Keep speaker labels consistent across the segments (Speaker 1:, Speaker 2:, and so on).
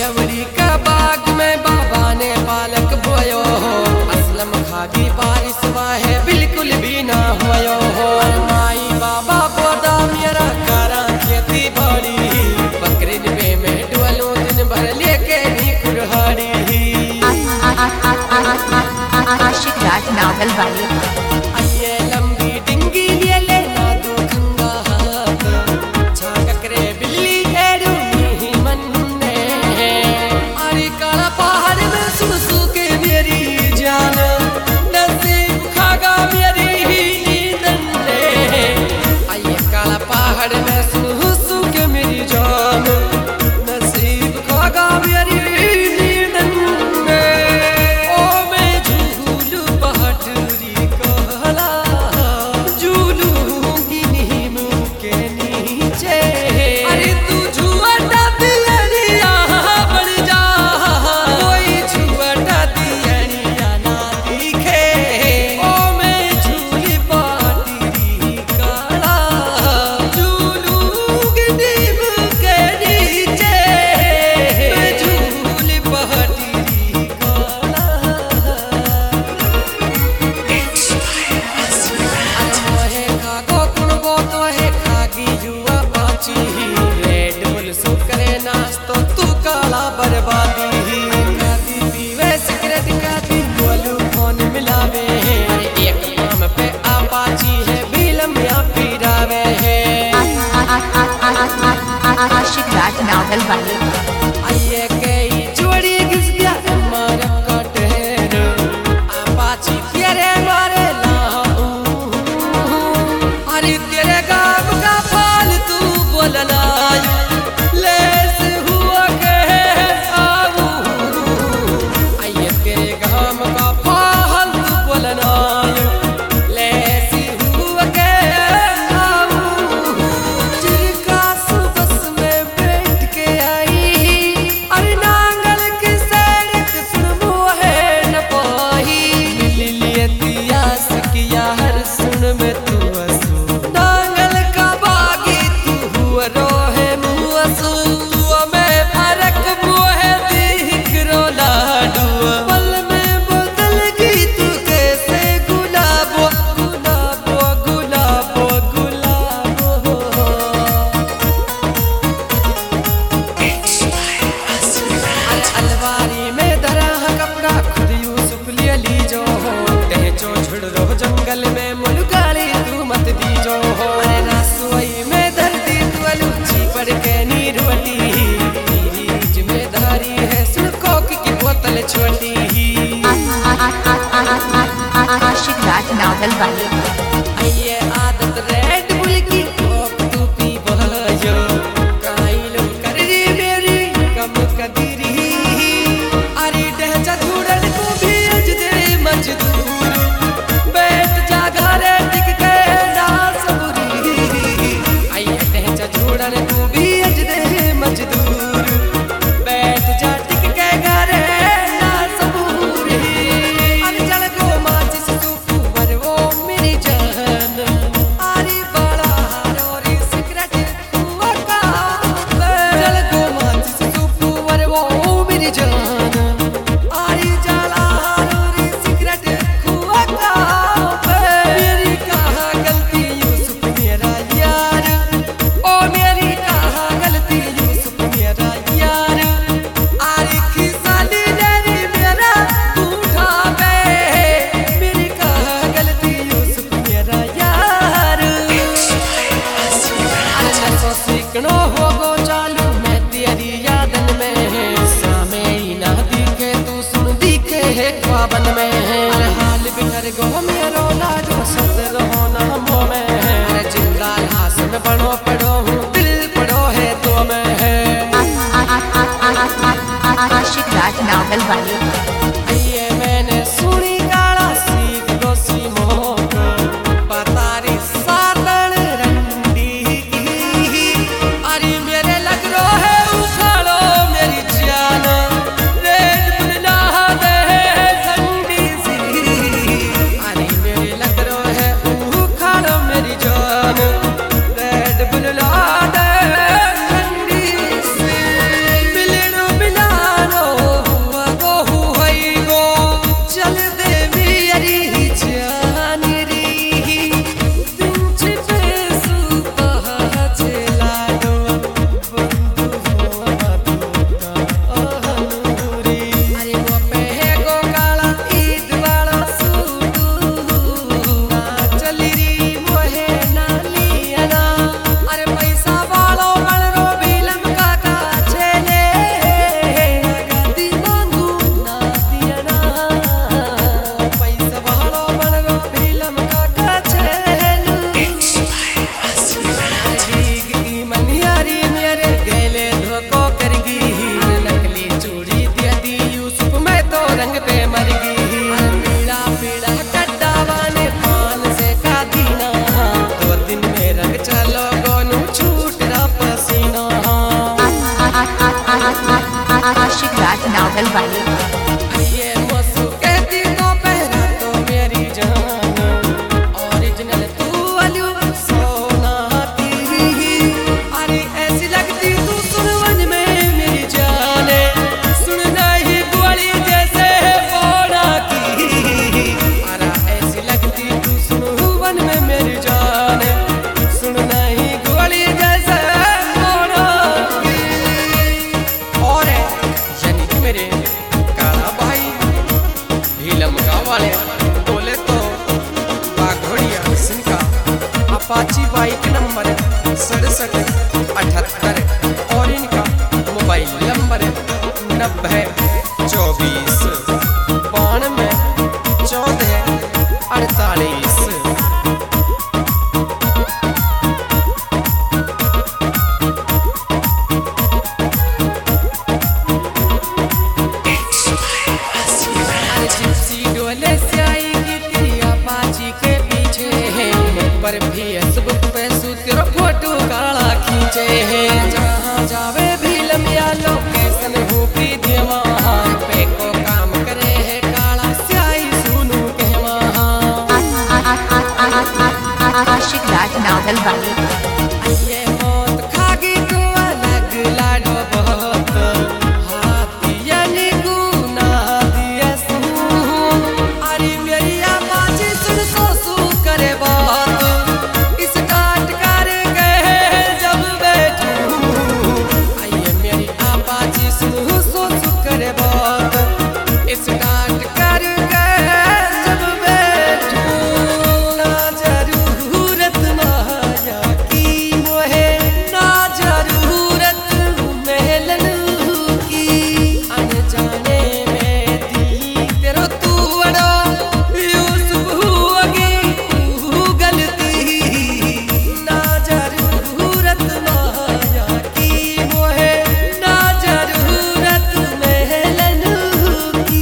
Speaker 1: अमरी का बाग में बाबा ने पालक बोयो हो। असलम खागी बारिश वाहे बिल्कुल भी ना होयो हो। माई बाबा बोदा मेरा करा खेती बड़ी बकरीद में डुअलो दिन भर लेके भी कुल्हाड़ी।
Speaker 2: आशिक राज नावल वाली
Speaker 1: ये लंबी डिंगी ले लेना दो खंगा हाथ छाक करे बिल्ली एरू नहीं मनने। अरे काला पहाड़ में सुसु के मेरी जान नसीब खागा मेरी नींदन ने। ये काला पहाड़ में सुसु के मेरी जान नसीब खागा मेरी नींदन ने। ओ मैं झूलू पहाड़ी कहला झूलूंगी नीम के नीचे। अरे तू झुआटा दियरिया बढ़ जा कोई झुआटा दियरिया ना दिखे। ओ मैं झूली पाटी काला झूलूंगी नीम के नीचे। मैं झूली पाटी काला मोहे खागो कुणबो तोहे खागी जुआ पाची। रेड बुल सुकरे नास्तो तू काला बर्बादी। खाती पीवे सिगरेट खाती बोलू फोन मिलावे। अरे एक काम पे आपाची है बिलम या पीरावे है।
Speaker 2: आशिक राज नावल वाली
Speaker 1: आइए गई जोड़ी घिस गया हमारा कटहर आपाची तेरे मारे लाऊं। अरे तेरे गाँव का फल तू बोलना लेस हुआ के आऊं। आइए तेरे गाँव का फल तू बोलना लेस हुआ के आऊं। चिरका सुबस में बैठ के आई अरे नांगल की सड़क सुन मोहे न पाही। मिली लिए तियास किया हर सुन में तू असू नांगल का बागी तू हुआ रोहे मुआसू। तू में फरक मोहे दिख रो लाडू पल में बदल गई तू कैसे गुलाबो गुलाबो गुलाबो गुलाबो। अलवारी में धरा कपड़ा खुद यूसुफ ले लीजो हो। टेचो झुड़ रो जंगल में मुलगाली तू मत दीजो हो। अरे रसोई में धरती तू अलूची पड़ के नीर वटी। मेरी जिम्मेदारी है सुन कोक की बोतल छोटी।
Speaker 2: आशिक राज नावल वाली
Speaker 1: ये आदत रेड बुल की कोक तू पी बहजो। काइलो कर री मेरी कम कदीरी। अरे ढहचा धूड़न को भेज दे मजदूर बैठ जा घरे टिक के ना सबूरी। आइए ढहचा धूड़न को भेज दे मजदूर बैठ जा टिक के घरे ना सबूरी। अरे जल को माचिस तू कुंवर वो मेरी जान। अरे बड़ा हरोरी सिगरेट हुआ का जल को माचिस तू कुंवर वो मेरी जान। अरे जला हरोरी सिगरेट हुआ का मेरी कहाँ गलती यूसुफ मेरा यार। ओ मेरी कहाँ गलती यूसुफ मेरा यार। अरे खिसाली डेरी मेरा तू ढाबे मेरी कहाँ गलती यूसुफ मेरा यार। अरे तो सीखनो होगो चालू मैं तेरी यादन में। सामे ही ना दिखे तू सुन दिखे है ख्वाबन में। अरे हाल बिखर गो मेरो लाडो सत रहो ना मो में। अरे जिंदा लाश में बड़ो पड़ो हूँ दिल पड़ो है तो में है।
Speaker 2: आशिक राज नावल वाली
Speaker 1: ये मैंने सुनी गाड़ा सीख लो सीमो को पतारी सातन रंडी की। अरे मेरे लग रो है उखाड़ो मेरी जान रेड बुल ना दे ठंडी सी। अरे मेरे लग रो है उखाड़ो मेरी जान रेड बुल ना दे ठंडी सी। मिलनो मिला
Speaker 2: आशिक राज नावल वाले।
Speaker 1: ये मौसू कहती तो पहरा तो मेरी जान, ओरिजिनल तू अलू सोनाती, अरे ऐसी लगती तू सुनवन में मेरी जान, सुनना ही ग्वाली जैसे बोना की, अरे ऐसी लगती तू सुनवन में मेरी जान, सुनना ही ग्वाली जैसे बोना की। और है यानी कि मेरे काला भाई लमका वाले बोले तो बाघोड़िया सिंह का अपाची बाइक नंबर 6778 और इनका मोबाइल नंबर 9024 92 14 48। डोले से आएगी तेरी अपाची के पीछे है, पर फेसबुक पे तेरा फोटो काला खींचे है, जहाँ जावे भी लमिया लोकेशन हो पी दे वहाँ पे को काम करे है काला स्याही सुनू के वहाँ।
Speaker 2: आशिक राज नावल वाले।
Speaker 1: ये मौत खागी तो अलग लाडो बहुत, हाथी यानी गुना दिया सू, अरे मेरी आवाज़ सुन सो करे बात, इस काट कर गए जब बैठूं, आइए मेरी आवाज़ सुन सो करे बात, इस काट कर गए जब बैठूं, ना जरूरत माया की मोहे, ना जरूरत मेलन की, अनजाने में दी तेरो तू बड़ा यूसुफ हुआगी तू गलती, ना जरूरत माया की मोहे, ना जरूरत मेलन की।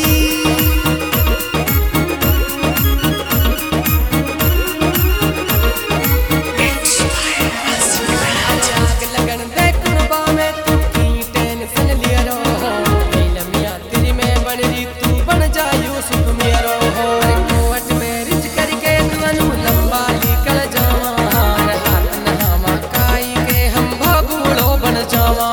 Speaker 1: आग लगन दे कुर्बा में तू की टेंशन लिया रो, लमिया तेरी में बन रही तू बन जा यूसुफ मेरो, कोट में रिच करके तू अनु लंबा निकल जावा, हाथ नहावा काई के हम भगुड़ो बन जावा।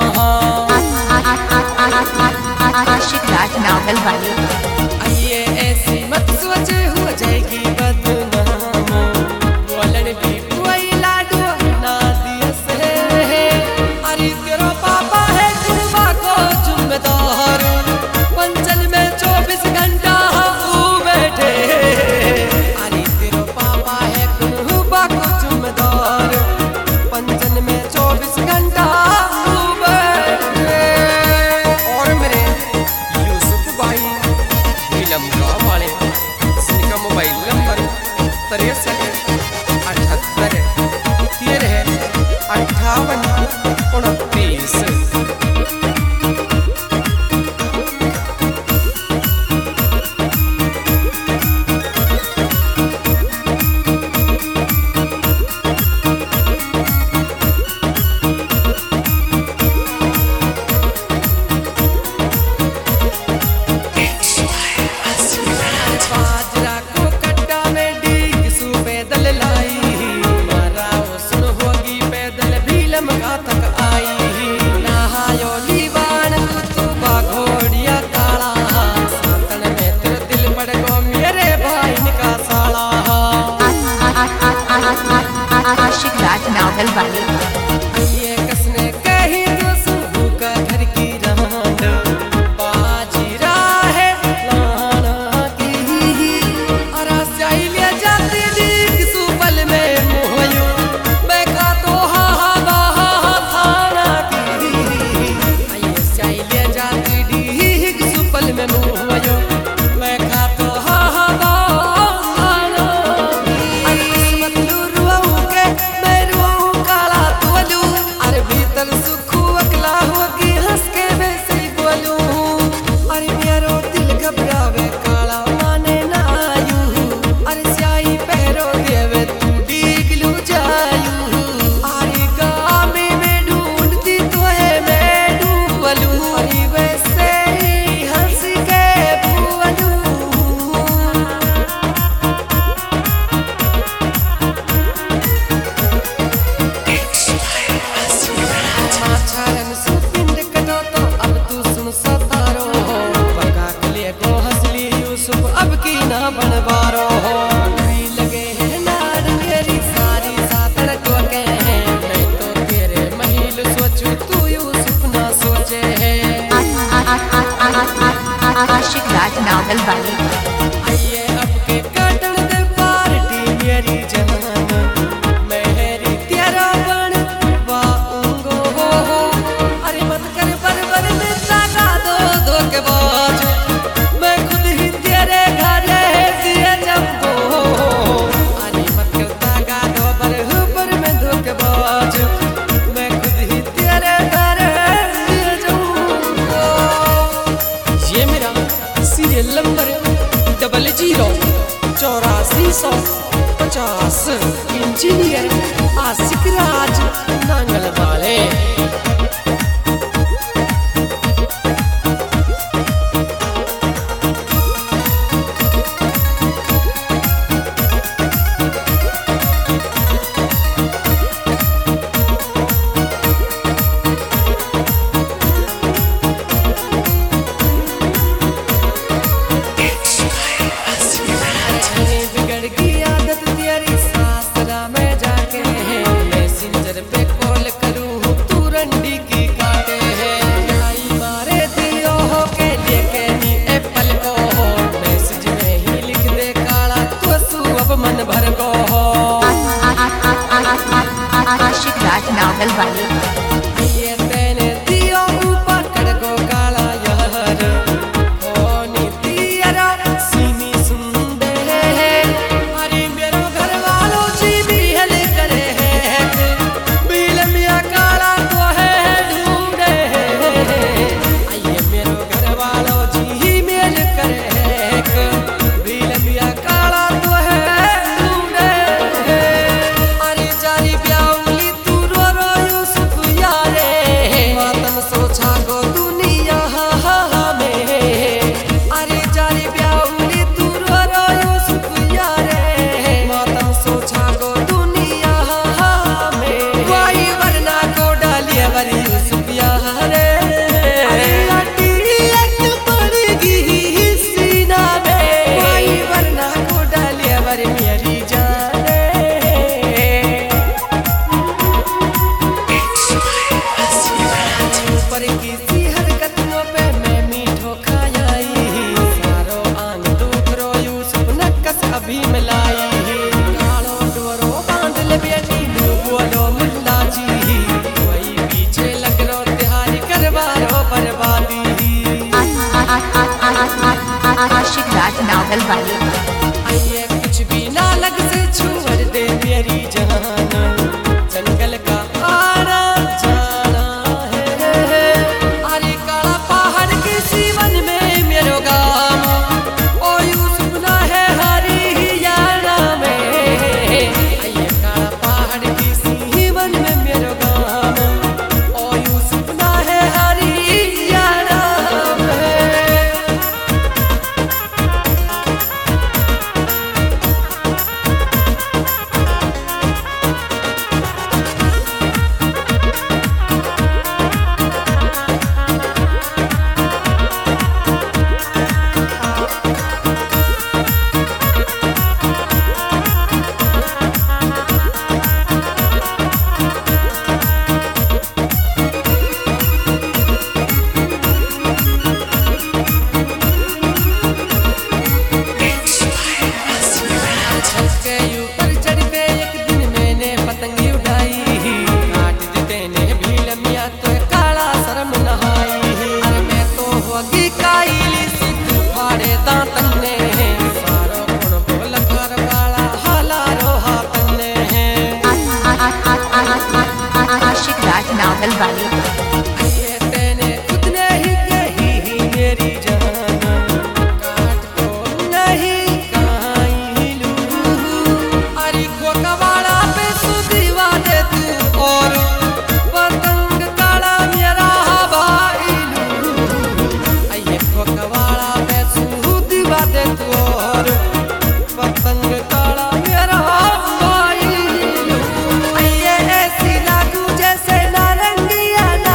Speaker 2: आशिक राज नावल वाले।
Speaker 1: आइए ऐसी मत सोचे हो जाएगी बदनाम, बोलन भी कोई लाडो ना दिया से, अरे तेरा पापा है कुर्बा को जिम्मेदार, पंचल में 24 घंटा वो बैठे, अरे तेरा पापा है कुर्बा को जिम्मेदार, पंचल में 24 घंटा वो बैठे। और मेरे यूसुफ भाई
Speaker 2: आशिक राज नावल वाली।
Speaker 1: आइए अब के काटन दे पार्टी मेरी जान, मेहरी तेरा बन वाऊंगो। अरे मत कर परवर में ताका दो धोखेबाज, मैं खुद ही तेरे घर दिए जब गो। अरे मत कर ताका दो पर में धोखेबाज, मैं खुद ही तेरे घर दिए जाऊंगो। ये मेरा सीरियल नंबर 0008450, इंजीनियर आशिक राज नांगल वाले। बिगड़ गई आदत तेरी सासरा में जाके, मैसेंजर पे कॉल करूं तू रंडी की काटे है। आई मारे दियो हो के लेके नी एप्पल को, मैसेज में ही लिख दे काला तो सू अब मन भर को।
Speaker 2: आशिक राज नावल वाली।
Speaker 1: ये तेने दियो ऊपर कड़को काला यार, होनी दियरा सीमी सुंदे है। अरे मेरो घर वालों जी भी हल करे है, बिल मिया काला तो है ढूंढे है। आइए मेरो घर वालों जी मेल करे है, बिल मिया काला तो है ढूंढे है। अरे जारी ब्याउली तू रो रो यूसुफ यारे, मातम सोचा गो दुनिया में। अरे जारी ब्याउली तू रो रो यूसुफ यारे, मातम सोचा गो दुनिया में। वाई वरना को डालिए वर यूसुफ यारे, अरे लाठी एक पड़ेगी सीना में। वाई वरना को डालिए वर मेरी जाने। ऊपर किसी हरकतों पे मैं मीठो खाई, सारो आंग दूखरो यूसुफ नक्कस अभी मिलाई। कालो डोरो बांध ले बेटी बोलो मुल्ला जी, कोई पीछे लग रो तिहारी करवारो बर्बादी।
Speaker 2: आशिक राज नावल वाली।
Speaker 1: आइए कुछ भी ना लग से छोड़ दे मेरी जान, जंगल का आना जाना है। अरे काला पहाड़ के सीवन में मेरो गाम, ओ यूसुफ ना है हरियाणा में। आइए काला पहाड़ के सीवन में मेरो गाम, ओ यूसुफ ना है हरियाणा में। छत के ऊपर चढ़ के एक दिन मैंने पतंगी उड़ाई, काट देते ने भी लमिया तो काला शर्म नहाई। अरे मैं तो होगी काईली सी तू फाड़े दांतन ने, सारो गुण बोल कर काला हलारो हाथन ने।
Speaker 2: आशिक राज नावल वाली।
Speaker 1: ये तेने खुद ने ही कही मेरी जान, काट को नहीं काईलू। अरे खोकवाड़ा पे सुदीवा दे तू और पतंग काला मेरा भाईलू। आइए खोकवाड़ा पे सुदीवा दे तू और पतंग काला मेरा भाईलू। आइए ऐसी लागू जैसे नारंगिया ना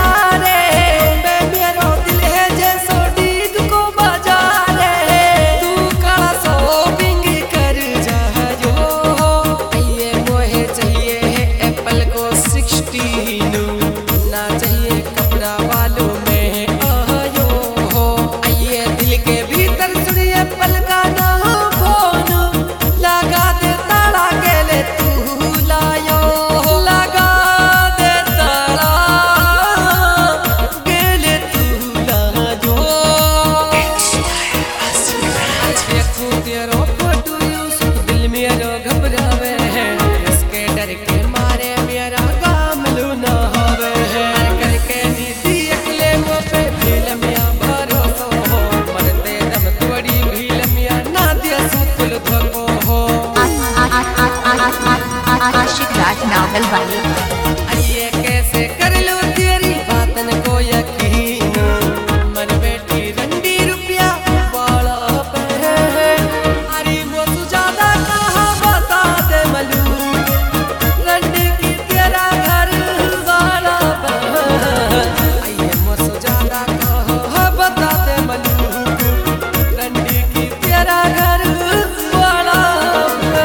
Speaker 2: नावल वाले।
Speaker 1: आइए कैसे कर लो तेरी बातन को यकीन, मन बैठी रंडी रुपया वाला पे है। अरे वो तू ज्यादा कहा बता दे मलूक, रंडी की तेरा घर वाला पे है। आइए वो तू ज्यादा कहा बता दे मलूक, रंडी की तेरा घर वाला पे।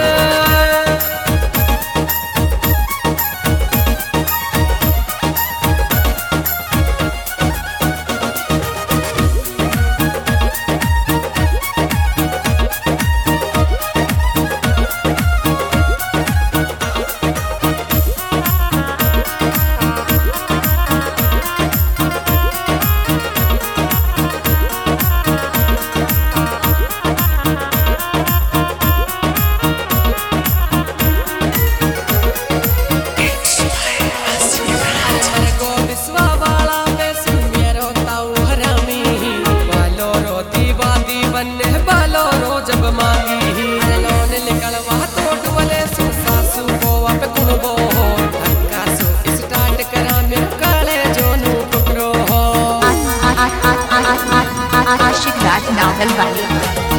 Speaker 1: जब मांगी लोन निकलवा तो डुबले सु सासू बोवा पे कुड़बो धक्का सु स्टार्ट करा मेरे काले जोनू टुकरो हो।
Speaker 2: आशिक राज नावल वाले।